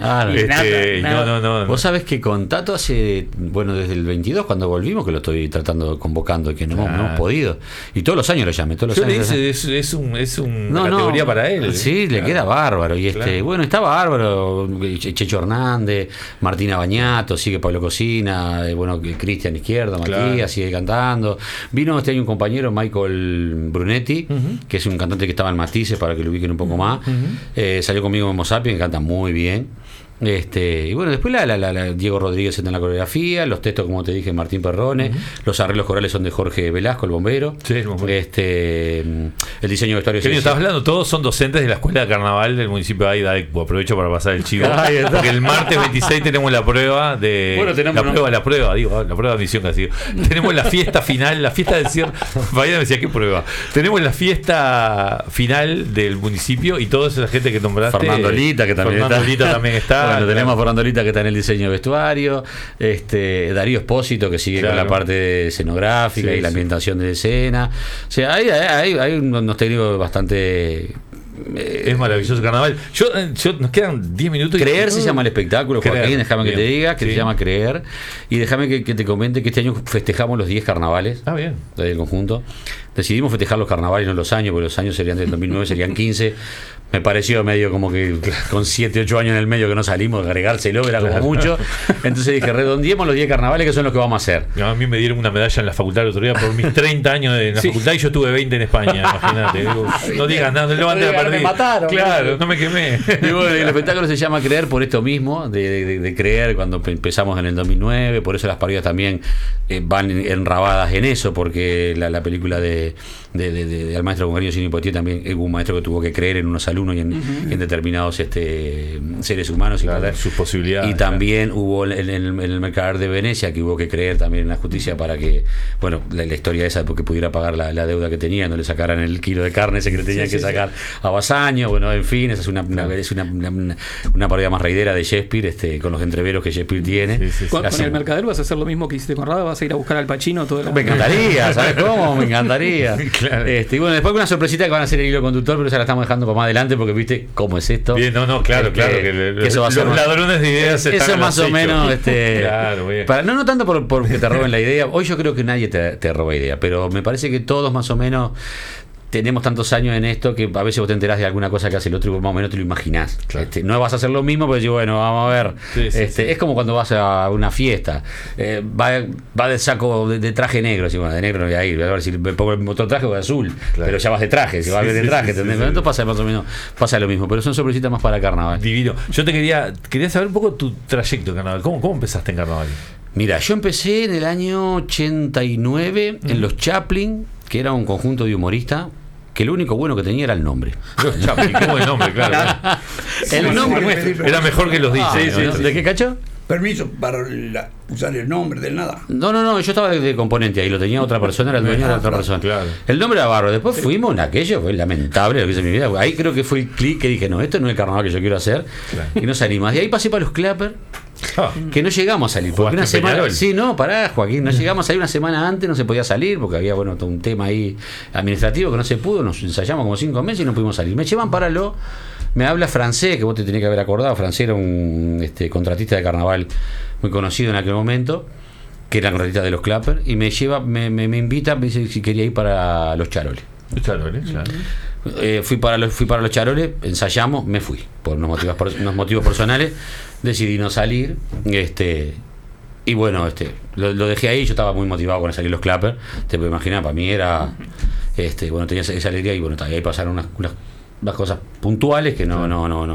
No. Vos sabés que con Tato desde el 22, cuando volvimos, que lo estoy convocando, que no hemos podido. Y todos los años lo llamé, todos los años. Es una categoría para él. Sí, le queda bárbaro. Y está bárbaro. Checho Hernández, Martina Bañato, sigue Pablo Cocina, Cristian Izquierdo, Matías, sigue cantando. Vino este año un compañero, Michael Brunetti, que es un cantante que estaba en Matices, para que lo ubiquen un poco más. Salió conmigo en Homo Sapiens, canta muy bien. Y bueno, después Diego Rodríguez está en la coreografía, los textos, como te dije, Martín Perrone, los arreglos corales son de Jorge Velasco, el bombero. Sí, el bombero. El diseño de vestuario. Estás hablando, todos son docentes de la Escuela de Carnaval del municipio de Aida. Aprovecho para pasar el chivo. Porque el martes 26 tenemos la prueba de. Bueno, tenemos la prueba de admisión casi. Tenemos la fiesta final, la fiesta del cierre. Vaya, me decía, ¿qué prueba? Tenemos la fiesta final del municipio y toda esa gente que nombraste. Fernando Lita, que también está. Bueno, tenemos a Fernando Lita, que está en el diseño de vestuario, Darío Espósito, que sigue con la parte escenográfica y la ambientación de escena. O sea, hay unos técnicos bastante. Es maravilloso carnaval. Nos quedan 10 minutos. Creer se llama el espectáculo, Joaquín, déjame que te diga que se llama Creer. Y déjame que te comente que este año festejamos los 10 carnavales del conjunto. Decidimos festejar los carnavales, no los años, porque los años serían del 2009, serían 15. Me pareció medio como que con 7, 8 años en el medio que no salimos, agregárselo era como mucho. Entonces dije, redondeemos los 10 carnavales, que son los que vamos a hacer. A mí me dieron una medalla en la facultad el otro día por mis 30 años en la facultad, y yo tuve 20 en España, imagínate. No digas nada, no levanté la partida. Me mataron. Claro, no me quemé. Y bueno, el espectáculo se llama Creer por esto mismo, de creer cuando empezamos en el 2009. Por eso las parodias también van enrabadas en eso, porque la película de Al maestro con cariño sin hipoteca también hubo un maestro que tuvo que creer en unos alumnos y en determinados seres humanos y sus posibilidades. Y también hubo en el Mercader de Venecia, que hubo que creer también en la justicia para que, la historia esa, porque pudiera pagar la deuda que tenía, no le sacaran el kilo de carne ese que le tenían que sacar a Basaño. Bueno, en fin, esa es una parodia más raidera de Shakespeare, con los entreveros que Shakespeare tiene. Con el Mercader vas a hacer lo mismo que hiciste con Rada, vas a ir a buscar al Pacino todo el. Me encantaría, ¿sabes cómo? Me encantaría. Y bueno, después una sorpresita que van a hacer el hilo conductor, pero esa la estamos dejando para más adelante, porque viste cómo es esto. Bien, claro, que eso va a ser los ladrones de ideas eso más o menos claro, no tanto por que te roben la idea. Hoy yo creo que nadie te roba idea, pero me parece que todos más o menos tenemos tantos años en esto que a veces vos te enterás de alguna cosa que hace el otro y más o menos te lo imaginás. Claro. No vas a hacer lo mismo, pero decís, bueno, vamos a ver. Es como cuando vas a una fiesta. Va de saco de traje negro. Así, bueno, de negro no voy a ir. A ver si me pongo otro traje o de azul. Claro. Pero ya vas de traje. Si vas de traje. Entonces pasa más o menos pasa lo mismo. Pero son sorpresitas más para carnaval. Divino. Yo te quería saber un poco tu trayecto en carnaval. ¿Cómo empezaste en carnaval? Mira, yo empecé en el año 89 en Los Chaplin, que era un conjunto de humoristas, que lo único bueno que tenía era el nombre. Los Chaplin, qué buen nombre, claro. El nombre era mejor que los dice. ¿No? ¿De qué, Cacho? Permiso para usar el nombre de nada. No, yo estaba de componente ahí, lo tenía otra persona, era el dueño de otra persona. Claro. El nombre era bárbaro. Después fuimos en aquello, fue lamentable lo que hice en mi vida. Ahí creo que fue el clic que dije, no, esto no es el carnaval que yo quiero hacer. Claro. Y no salí más. De ahí pasé para los Clapper. Que no llegamos a salir porque una semana, Joaquín, no llegamos a salir una semana antes, no se podía salir porque había todo un tema ahí administrativo que no se pudo, nos ensayamos como 5 meses y no pudimos salir. Me llevan me habla Francés, que vos te tenés que haber acordado. Francés era un contratista de carnaval muy conocido en aquel momento, que era contratista de los Clapper, y me invita, me dice si quería ir para los Charoles. Los Charoles, claro. Fui para los Charoles, ensayamos, me fui por unos motivos personales, decidí no salir, y bueno, lo dejé ahí. Yo estaba muy motivado con salir los Clapper, te puedes imaginar, para mí era bueno, tenía esa alegría, y bueno, ahí pasaron unas cosas puntuales que no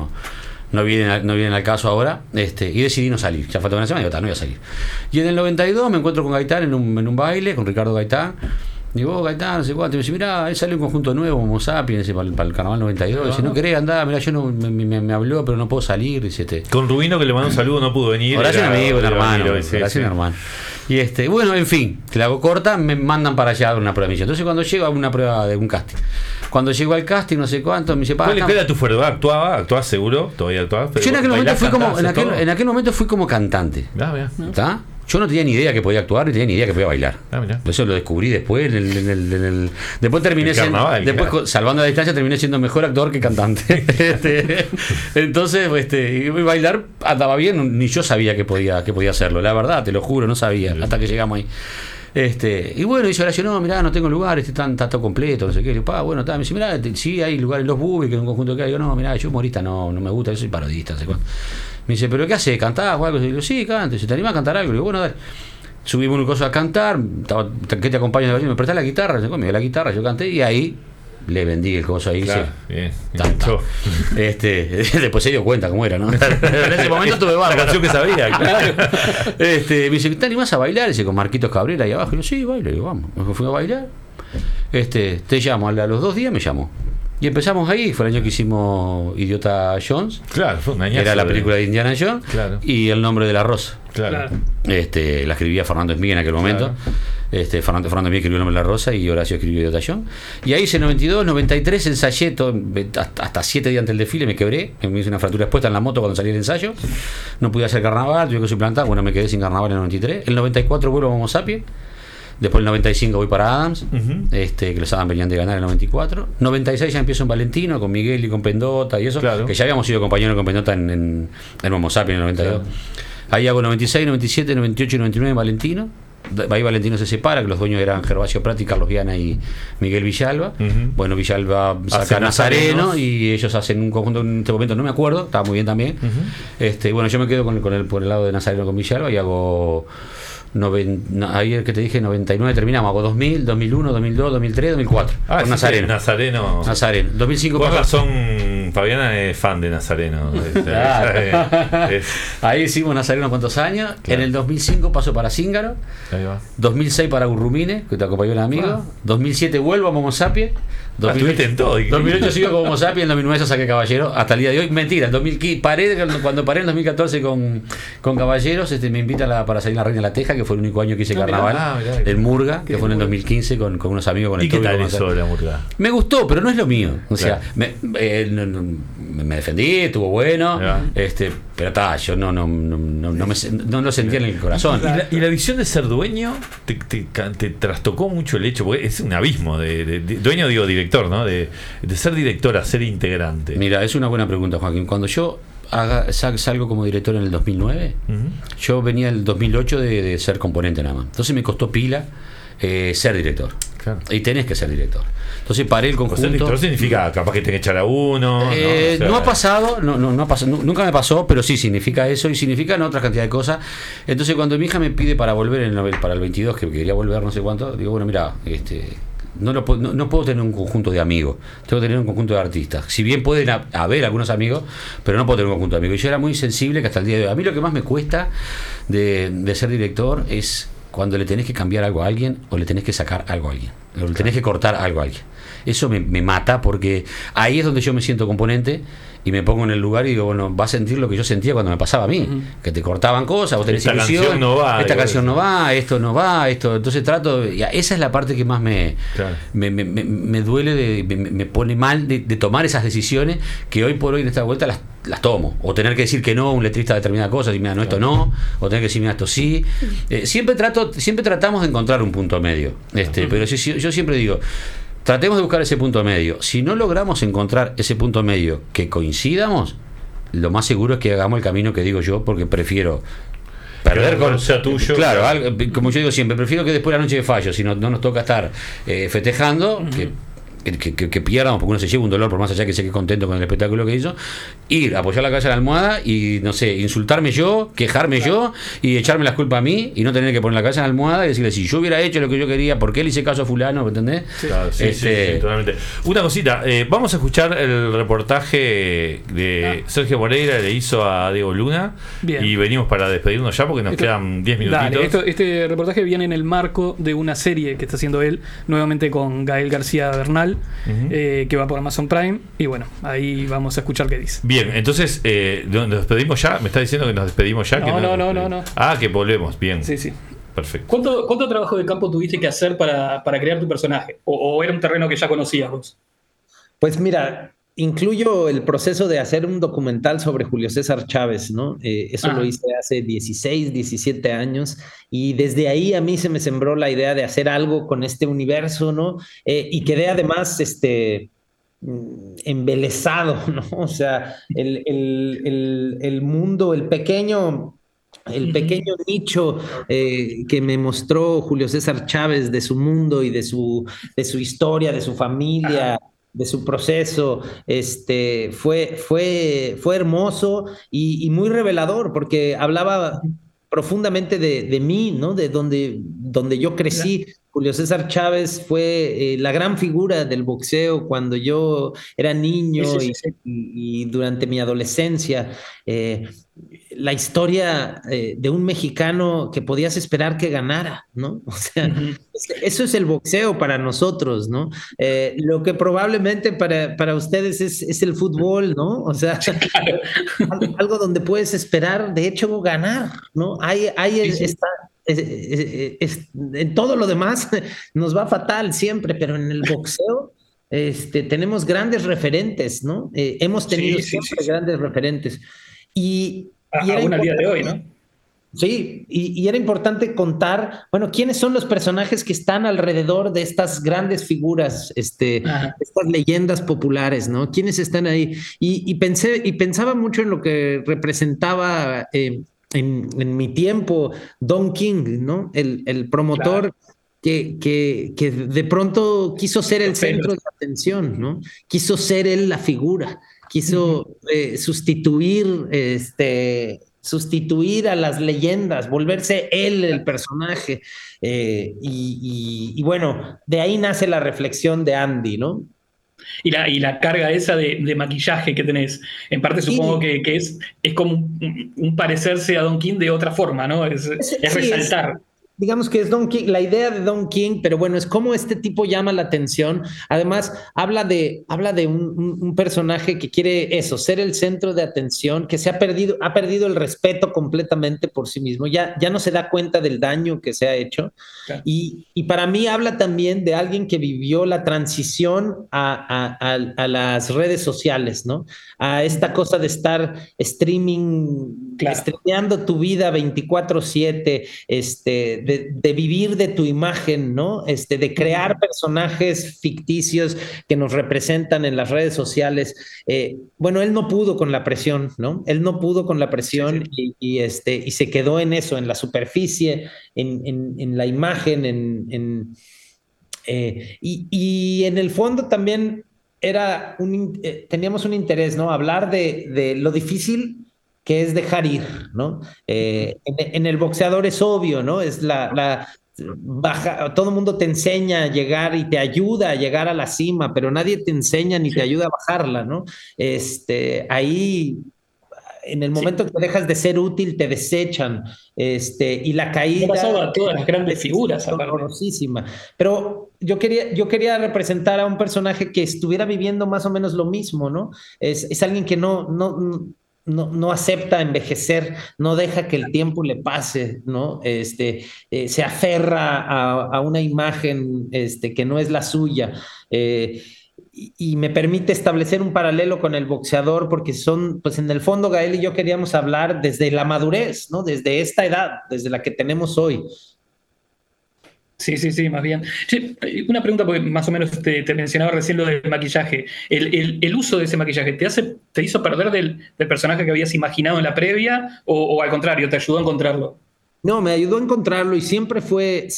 vienen al caso ahora, y decidí no salir. Ya faltaba una semana y digo, no voy a salir. Y en el 92 me encuentro con Gaitán en un baile, con Ricardo Gaitán. Digo, Gaitán, no sé cuánto. Y me dice, mirá, él salió un conjunto nuevo, Homo Sapiens, para el carnaval 92. Si no querés andar, mirá, yo no me habló, pero no puedo salir. Dice, con Rubino, que le mandó un saludo, no pudo venir. Horacio un amigo, un hermano. Horacio un hermano. Y bueno, en fin, que la hago corta, me mandan para allá a una prueba de misión. Entonces cuando llego a una prueba de un casting, cuando llego al casting, no sé cuánto, me dice, ¿cuál era tu fuerte? ¿Actuabas seguro? ¿Todavía actuabas? Yo en aquel momento fui como cantante. ¿Está? Yo no tenía ni idea que podía actuar, ni tenía ni idea que podía bailar. Eso lo descubrí después. Después terminé salvando la distancia, terminé siendo mejor actor que cantante. Entonces, y bailar andaba bien, ni yo sabía que podía hacerlo. La verdad, te lo juro, no sabía, hasta que llegamos ahí. Y bueno, dice Horacio, no, mirá, no tengo lugar, está todo completo, no sé qué. Le digo, bueno, me dice, mirá, sí hay lugares en los Bubis, que es un conjunto que hay. Digo, no, mirá, yo humorista no me gusta, yo soy parodista, no sé cuánto. Me dice, ¿pero qué hace? ¿Cantás o algo? Y digo, sí, cante, ¿se te anima a cantar algo? Le digo, bueno, dale. Subimos una cosa a cantar, ¿qué te acompaña? Me prestás la guitarra, me dio la guitarra, yo canté y ahí le vendí el coso ahí. Claro, bien. Después se dio cuenta cómo era, ¿no? En ese momento tuve la canción que sabía, claro. Me dice, ¿te animás a bailar? Dice, con Marquitos Cabrera ahí abajo. Y yo, sí, bailo. Y digo, vamos. Me fui a bailar. Te llamo, a los 2 días me llamó. Y empezamos ahí, fue el año que hicimos Idiota Jones. Claro, fue un añazo. Era la película de Indiana Jones. Claro. Y El nombre de la rosa. Claro. La escribía Fernando Esmig en aquel momento. Fernando Esmig escribió El nombre de la rosa y Horacio escribió Idiota Jones. Y ahí hice 92, 93 ensayé hasta 7 días antes del desfile, me quebré. Me hice una fractura expuesta en la moto cuando salí del ensayo. No pude hacer carnaval, tuve que suplantar. Bueno, me quedé sin carnaval en el 93. El 94 vuelvo a Homo Sapiens. Después el 95 voy para Adams, que los Adams venían de ganar en el 94. 96 ya empiezo en Valentino con Miguel y con Pendota y eso, que ya habíamos sido compañeros con Pendota en Homo Sapiens en el 92. Claro. Ahí hago 96, 97, 98 y 99 en Valentino. Ahí Valentino se separa, que los dueños eran Gervasio Prati, Carlos Viana y Miguel Villalba. Bueno, Villalba saca Nazareno y ellos hacen un conjunto en este momento, no me acuerdo, estaba muy bien también. Bueno, yo me quedo por el lado de Nazareno con Villalba y hago ahí el que te dije 99 terminamos, hago 2000, 2001, 2002, 2003, 2004 con Nazareno. Nazareno 2005 con razón, Fabiana es fan de Nazareno. Ahí hicimos Nazareno cuántos años. En el 2005 paso para Cíngaro. 2006 para Gurrumine, que te acompañó un amigo. 2007 vuelvo a Homo Sapiens. 2008 sigo como Homo Sapiens. En 2009 saqué Caballero hasta el día de hoy. Mentira, en 2015 cuando paré en 2014 con Caballeros, me invita para salir La Reina de la Teja, que fue el único año que hice carnaval. El Murga, que fue en el 2015 con unos amigos con el ¿Y qué tal eso de la Murga? Me gustó, pero no es lo mío. O sea, me defendí, estuvo bueno, pero yo no lo sentía en el corazón. ¿Y la visión de ser dueño te trastocó mucho el hecho? Porque es un abismo de dueño, digo director, ¿no? De ser director a ser integrante. Mira, es una buena pregunta, Joaquín. Cuando yo salgo como director en el 2009, yo venía el 2008 de ser componente nada más. Entonces me costó pila ser director. Claro. Y tenés que ser director. Entonces paré el conjunto. Ser director significa capaz que tenés que echar a uno. No ha pasado, no ha pasado, nunca me pasó, pero sí significa eso y significan otras cantidad de cosas. Entonces cuando mi hija me pide para volver para el 22, que quería volver no sé cuánto, digo, bueno, mira, no puedo tener un conjunto de amigos, tengo que tener un conjunto de artistas. Si bien pueden haber algunos amigos, pero no puedo tener un conjunto de amigos. Y yo era muy sensible que hasta el día de hoy. A mí lo que más me cuesta de ser director es cuando le tenés que cambiar algo a alguien o le tenés que sacar algo a alguien, o le tenés que cortar algo a alguien. Eso me mata, porque ahí es donde yo me siento componente y me pongo en el lugar y digo, bueno, va a sentir lo que yo sentía cuando me pasaba a mí, que te cortaban cosas, vos tenés ilusión, esta canción no va, esto no va, esto. Entonces trato, esa es la parte que más me duele, me pone mal de tomar esas decisiones que hoy por hoy en esta vuelta las tomo, o tener que decir que no a un letrista de determinadas cosas y mira, no, esto no, o tener que decir, mira, esto sí. Siempre tratamos de encontrar un punto medio, pero yo siempre digo, tratemos de buscar ese punto medio. Si no logramos encontrar ese punto medio que coincidamos, lo más seguro es que hagamos el camino que digo yo, porque prefiero perder con sea tuyo. Claro, como yo digo siempre, prefiero que después de la noche de fallo, si no nos toca estar festejando, que pierdamos porque uno se lleva un dolor, por más allá que se quede contento con el espectáculo que hizo, ir, apoyar la cabeza en la almohada y, no sé, insultarme yo, quejarme yo y echarme las culpas a mí y no tener que poner la cabeza en la almohada y decirle, si yo hubiera hecho lo que yo quería, ¿por qué le hice caso a fulano? ¿Me entendés? Claro, sí, totalmente. Una cosita, vamos a escuchar el reportaje de Sergio Moreira, le hizo a Diego Luna. Bien. Y venimos para despedirnos ya porque nos quedan 10 minutitos. Dale, este reportaje viene en el marco de una serie que está haciendo él, nuevamente con Gael García Bernal, que va por Amazon Prime, y bueno, ahí vamos a escuchar qué dice. Bien, entonces, ¿nos despedimos ya? ¿Me está diciendo que nos despedimos ya? No. Ah, que volvemos, bien. Sí. Perfecto. ¿Cuánto trabajo de campo tuviste que hacer para crear tu personaje? ¿O era un terreno que ya conocías vos? Pues mira, incluyo el proceso de hacer un documental sobre Julio César Chávez, ¿no? Eso lo hice hace 16, 17 años, y desde ahí a mí se me sembró la idea de hacer algo con este universo, ¿no? Y quedé además embelesado, ¿no? O sea, el mundo, el pequeño nicho que me mostró Julio César Chávez de su mundo y de su historia, de su familia, de su proceso, fue hermoso y muy revelador, porque hablaba profundamente de mí, ¿no? De donde yo crecí. Julio César Chávez fue la gran figura del boxeo cuando yo era niño y durante mi adolescencia. La historia de un mexicano que podías esperar que ganara, ¿no? O sea, eso es el boxeo para nosotros, ¿no? Lo que probablemente para ustedes es el fútbol, ¿no? O sea, algo donde puedes esperar, de hecho, ganar, ¿no? Ahí está. En todo lo demás nos va fatal siempre, pero en el boxeo tenemos grandes referentes, ¿no? Hemos tenido siempre grandes referentes. Y aún al día de hoy, ¿no? Sí, y era importante contar, bueno, quiénes son los personajes que están alrededor de estas grandes figuras, estas leyendas populares, ¿no? ¿Quiénes están ahí? Y pensaba mucho en lo que representaba en mi tiempo Don King, ¿no? El promotor que de pronto quiso ser el centro de atención, ¿no? Quiso ser él la figura, quiso sustituir a las leyendas, volverse él el personaje. Y bueno, de ahí nace la reflexión de Andy, ¿no? Y la carga esa de maquillaje que tenés, en parte supongo que es como un parecerse a Don King de otra forma, ¿no? Es resaltar. Digamos que es Don King, la idea de Don King, pero bueno, es como este tipo llama la atención. Además, habla de un personaje que quiere eso, ser el centro de atención, que ha perdido el respeto completamente por sí mismo, ya no se da cuenta del daño que se ha hecho. Claro. Y para mí habla también de alguien que vivió la transición a las redes sociales, ¿no? A esta cosa de estar streameando tu vida 24/7, de vivir de tu imagen, ¿no? De crear personajes ficticios que nos representan en las redes sociales. Bueno, él no pudo con la presión, ¿no? Él no pudo con la presión y se quedó en eso, en la superficie, en la imagen, y en el fondo también teníamos un interés, ¿no? Hablar de lo difícil que es dejar ir, ¿no? En el boxeador es obvio, ¿no? Es todo el mundo te enseña a llegar y te ayuda a llegar a la cima, pero nadie te enseña ni te ayuda a bajarla, ¿no? Ahí, en el momento que dejas de ser útil, te desechan, y la caída... Ha pasado a todas las grandes figuras, horrorosísima. Pero yo quería representar a un personaje que estuviera viviendo más o menos lo mismo, ¿no? Es alguien que no acepta envejecer, no deja que el tiempo le pase, ¿no? Se aferra a una imagen que no es la suya, y me permite establecer un paralelo con el boxeador, porque pues en el fondo Gael y yo queríamos hablar desde la madurez, ¿no? Desde esta edad, desde la que tenemos hoy. Sí, más bien. Che, una pregunta, porque más o menos te mencionaba recién lo del maquillaje. ¿El uso de ese maquillaje te hizo perder del personaje que habías imaginado en la previa o al contrario, te ayudó a encontrarlo? No, me ayudó a encontrarlo y siempre fue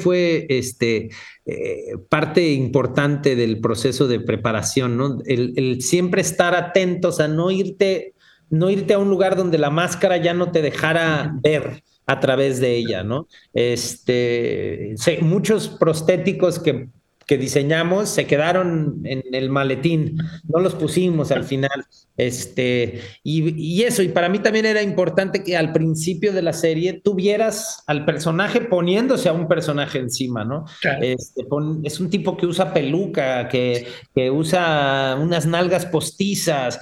parte importante del proceso de preparación, ¿no? El siempre estar atentos a no irte a un lugar donde la máscara ya no te dejara ver a través de ella, ¿no? Muchos prostéticos que diseñamos se quedaron en el maletín, no los pusimos al final, y eso, y para mí también era importante que al principio de la serie tuvieras al personaje poniéndose a un personaje encima, ¿no? Claro. Es un tipo que usa peluca, que usa unas nalgas postizas,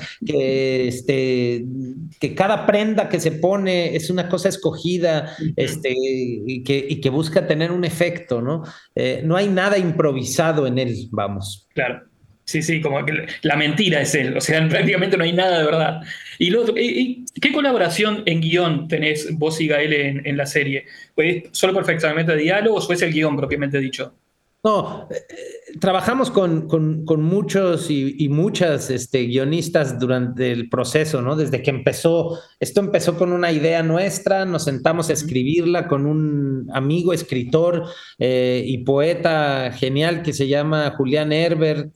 que cada prenda que se pone es una cosa escogida, y que busca tener un efecto, ¿no? No hay nada improvisado en él, vamos. Claro. Sí, como que la mentira es él, o sea, prácticamente no hay nada de verdad. Y lo otro, ¿qué colaboración en guión tenés vos y Gael en la serie? ¿Es solo perfectamente de diálogos o es el guión propiamente dicho? No, trabajamos con muchos y muchas guionistas durante el proceso, ¿no? Desde que esto empezó con una idea nuestra, nos sentamos a escribirla con un amigo escritor y poeta genial que se llama Julián Herbert,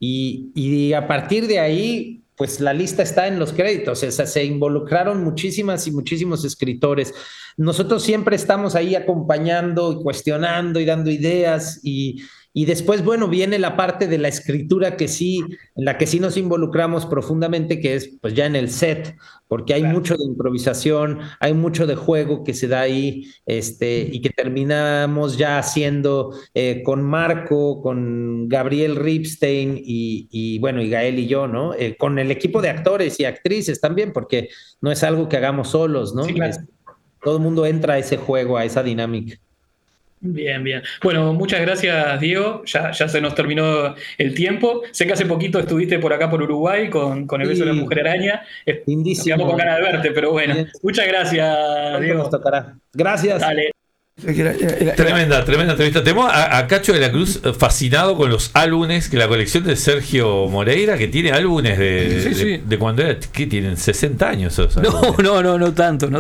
y a partir de ahí, pues la lista está en los créditos, o sea, se involucraron muchísimas y muchísimos escritores. Nosotros siempre estamos ahí acompañando y cuestionando y dando ideas, y después, bueno, viene la parte de la escritura en la que sí nos involucramos profundamente, que es pues ya en el set, porque hay mucho de improvisación, hay mucho de juego que se da ahí, y que terminamos ya haciendo con Marco, con Gabriel Ripstein y Gael y yo, ¿no? Con el equipo de actores y actrices también, porque no es algo que hagamos solos, ¿no? Sí, claro. Todo el mundo entra a ese juego, a esa dinámica. Bien. Bueno, muchas gracias, Diego. Ya se nos terminó el tiempo. Sé que hace poquito estuviste por acá por Uruguay con El beso de la mujer araña. Lindísimo. Estamos con ganas de verte, pero bueno. Bien. Muchas gracias, Diego. Nos tocará. Gracias. Dale. Tremenda entrevista. Tenemos a Cacho de la Cruz fascinado con los álbumes, que la colección de Sergio Moreira, que tiene álbumes de cuando era, ¿qué tienen? 60 años esos álbumes. No tanto.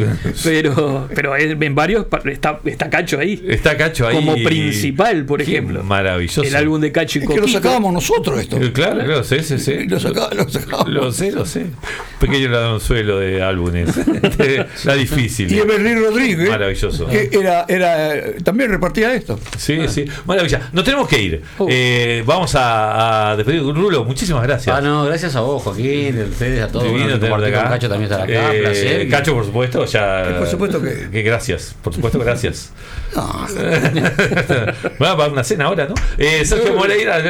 Pero en varios está Cacho ahí. Está Cacho ahí. Como principal, por ejemplo. Maravilloso. El álbum de Cacho y Coquito. Es que lo sacábamos nosotros esto. Claro, sí. Lo sacábamos. Lo sé. Pequeño ladronzuelo de álbumes. La difícil. Y Everly Rodríguez. Maravilloso. También repartía esto. Sí. Maravilla. Nos tenemos que ir. Vamos a despedir con Rulo. Muchísimas gracias. No, gracias a vos, Joaquín, a ustedes, a todos. Cacho también estar acá. Placer. Cacho, por supuesto, por supuesto que gracias. Por supuesto, gracias. Vamos a pagar una cena ahora, ¿no? Sergio Moreira.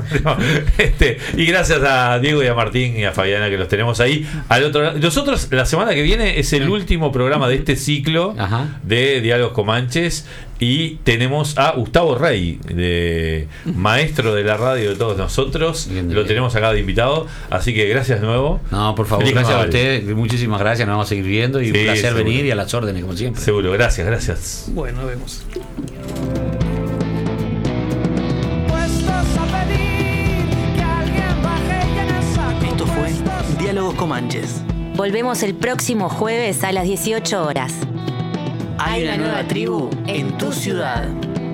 Y gracias a Diego y a Martín y a Fabiana, que los tenemos ahí al otro lado. Nosotros, la semana que viene es el último programa de este ciclo de Diálogos Comanches. Comanches. Y tenemos a Gustavo Rey, maestro de la radio de todos nosotros. Lo tenemos acá de invitado. Así que gracias de nuevo. No, por favor, Feliz gracias carnaval. a usted. Muchísimas gracias. Nos vamos a seguir viendo. Y Sí, un placer seguro. venir y a las órdenes, como siempre. Seguro, gracias. Bueno, nos vemos. Esto fue Diálogos Comanches. Volvemos el próximo jueves a las 18 horas. Hay una nueva tribu en tu ciudad.